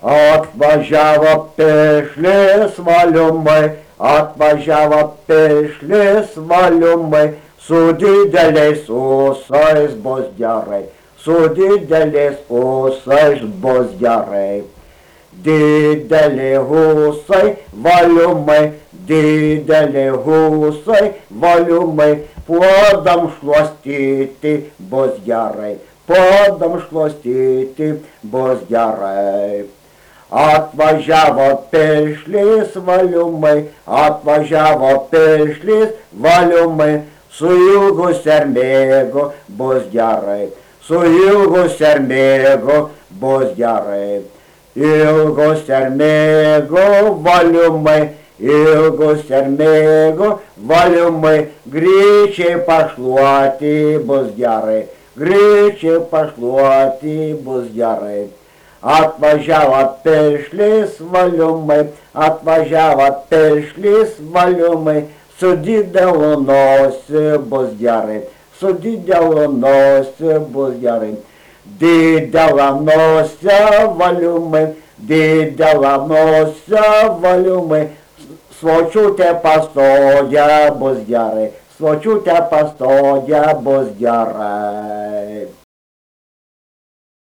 Atvažiavo piršlis valiumai, atvažiavo piršlis valiumai, su dideliais ūsais bus gerai, su dideliais ūsais bus gerai. Dideli ūsai valiumai, dideli ūsai valiumai, puodam šluostyti bus gerai, puodam šluostyti bus gerai. Atvažiavo piršlis valiumai, atvažiavo piršlis valiumai, su ilgu sermėgu bus gerai, su ilgu sermėgu bus gerai. Ilgu sermėgu valiumai, ilgu sermėgu valiumai, greičiai pašluoti bus gerai, greičiai pašluoti bus gerai. Atvažiavo piršlis valiumai, atvažiavo piršlis valiumai, su dideliu nosi bus gerai, su dideliu nosi bus gerai. Didelę nosę valiumai, didelę nosę valiumai, svočiutė pastoja bus gerai, svočiutė pastoja bus gerai.